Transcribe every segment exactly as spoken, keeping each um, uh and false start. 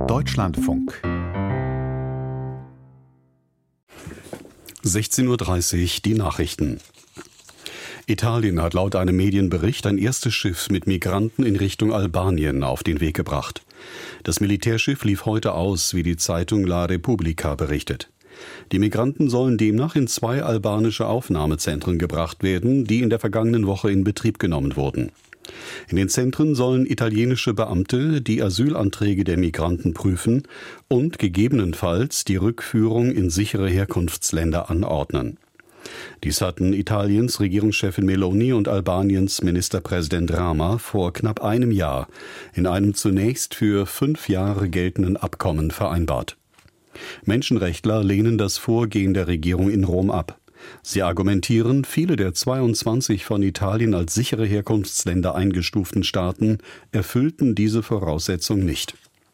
Deutschlandfunk. sechzehn Uhr dreißig, die Nachrichten. Italien hat laut einem Medienbericht ein erstes Schiff mit Migranten in Richtung Albanien auf den Weg gebracht. Das Militärschiff lief heute aus, wie die Zeitung La Repubblica berichtet. Die Migranten sollen demnach in zwei albanische Aufnahmezentren gebracht werden, die in der vergangenen Woche in Betrieb genommen wurden. In den Zentren sollen italienische Beamte die Asylanträge der Migranten prüfen und gegebenenfalls die Rückführung in sichere Herkunftsländer anordnen. Dies hatten Italiens Regierungschefin Meloni und Albaniens Ministerpräsident Rama vor knapp einem Jahr in einem zunächst für fünf Jahre geltenden Abkommen vereinbart. Menschenrechtler lehnen das Vorgehen der Regierung in Rom ab. Sie argumentieren, viele der zweiundzwanzig von Italien als sichere Herkunftsländer eingestuften Staaten erfüllten diese Voraussetzung nicht.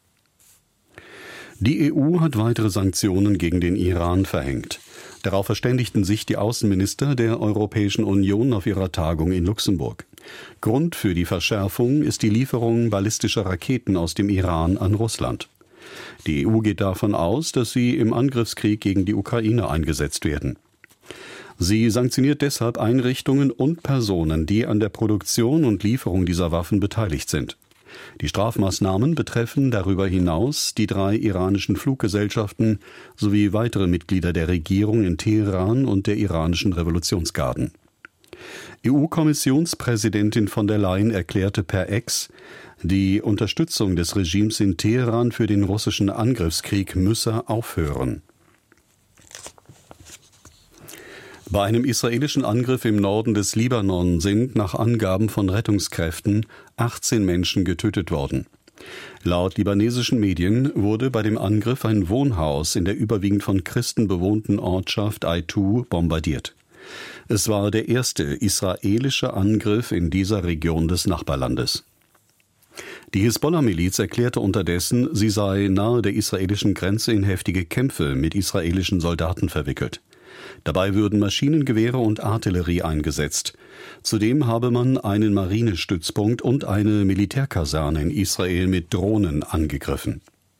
Die E U hat weitere Sanktionen gegen den Iran verhängt. Darauf verständigten sich die Außenminister der Europäischen Union auf ihrer Tagung in Luxemburg. Grund für die Verschärfung ist die Lieferung ballistischer Raketen aus dem Iran an Russland. Die E U geht davon aus, dass sie im Angriffskrieg gegen die Ukraine eingesetzt werden. Sie sanktioniert deshalb Einrichtungen und Personen, die an der Produktion und Lieferung dieser Waffen beteiligt sind. Die Strafmaßnahmen betreffen darüber hinaus die drei iranischen Fluggesellschaften sowie weitere Mitglieder der Regierung in Teheran und der iranischen Revolutionsgarden. E U-Kommissionspräsidentin von der Leyen erklärte per Ex, die Unterstützung des Regimes in Teheran für den russischen Angriffskrieg müsse aufhören. Bei einem israelischen Angriff im Norden des Libanon sind nach Angaben von Rettungskräften achtzehn Menschen getötet worden. Laut libanesischen Medien wurde bei dem Angriff ein Wohnhaus in der überwiegend von Christen bewohnten Ortschaft Aitu bombardiert. Es war der erste israelische Angriff in dieser Region des Nachbarlandes. Die Hisbollah-Miliz erklärte unterdessen, sie sei nahe der israelischen Grenze in heftige Kämpfe mit israelischen Soldaten verwickelt. Dabei würden Maschinengewehre und Artillerie eingesetzt. Zudem habe man einen Marinestützpunkt und eine Militärkaserne in Israel mit Drohnen angegriffen.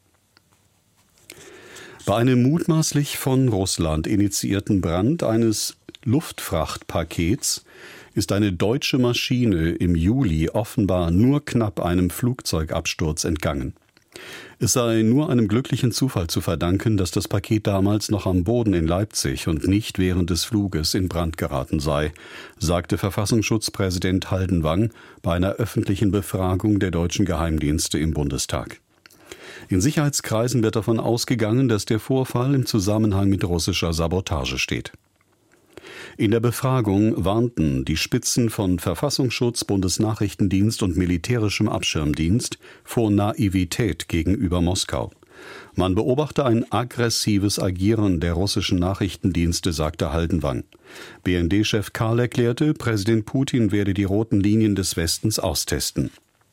Bei einem mutmaßlich von Russland initiierten Brand eines Luftfrachtpakets ist eine deutsche Maschine im Juli offenbar nur knapp einem Flugzeugabsturz entgangen. Es sei nur einem glücklichen Zufall zu verdanken, dass das Paket damals noch am Boden in Leipzig und nicht während des Fluges in Brand geraten sei, sagte Verfassungsschutzpräsident Haldenwang bei einer öffentlichen Befragung der deutschen Geheimdienste im Bundestag. In Sicherheitskreisen wird davon ausgegangen, dass der Vorfall im Zusammenhang mit russischer Sabotage steht. In der Befragung warnten die Spitzen von Verfassungsschutz, Bundesnachrichtendienst und militärischem Abschirmdienst vor Naivität gegenüber Moskau. Man beobachte ein aggressives Agieren der russischen Nachrichtendienste, sagte Haldenwang. B N D-Chef Karl erklärte, Präsident Putin werde die roten Linien des Westens austesten.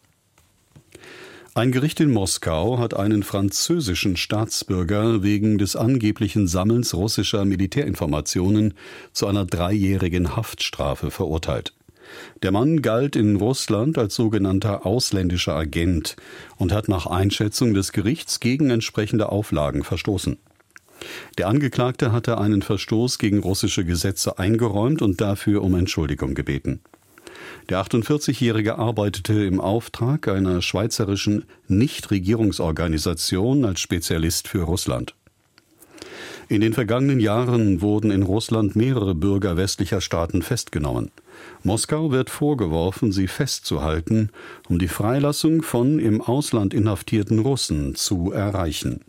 Ein Gericht in Moskau hat einen französischen Staatsbürger wegen des angeblichen Sammelns russischer Militärinformationen zu einer dreijährigen Haftstrafe verurteilt. Der Mann galt in Russland als sogenannter ausländischer Agent und hat nach Einschätzung des Gerichts gegen entsprechende Auflagen verstoßen. Der Angeklagte hatte einen Verstoß gegen russische Gesetze eingeräumt und dafür um Entschuldigung gebeten. Der achtundvierzigjährige arbeitete im Auftrag einer schweizerischen Nichtregierungsorganisation als Spezialist für Russland. In den vergangenen Jahren wurden in Russland mehrere Bürger westlicher Staaten festgenommen. Moskau wird vorgeworfen, sie festzuhalten, um die Freilassung von im Ausland inhaftierten Russen zu erreichen.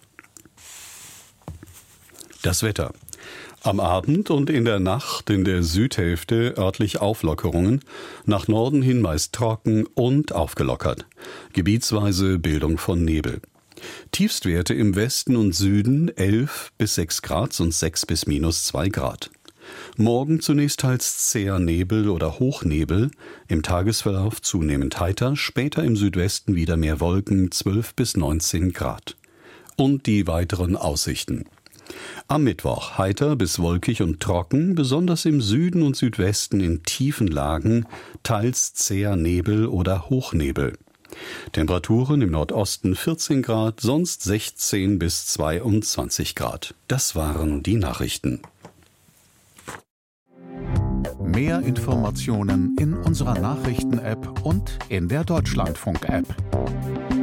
Das Wetter. Am Abend und in der Nacht in der Südhälfte örtlich Auflockerungen, nach Norden hin meist trocken und aufgelockert. Gebietsweise Bildung von Nebel. Tiefstwerte im Westen und Süden elf bis sechs Grad und sechs bis minus zwei Grad. Morgen zunächst teils zäher Nebel oder Hochnebel, im Tagesverlauf zunehmend heiter, später im Südwesten wieder mehr Wolken, zwölf bis neunzehn Grad. Und die weiteren Aussichten. Am Mittwoch heiter bis wolkig und trocken, besonders im Süden und Südwesten in tiefen Lagen, teils zäher Nebel oder Hochnebel. Temperaturen im Nordosten vierzehn Grad, sonst sechzehn bis zweiundzwanzig Grad. Das waren die Nachrichten. Mehr Informationen in unserer Nachrichten-App und in der Deutschlandfunk-App.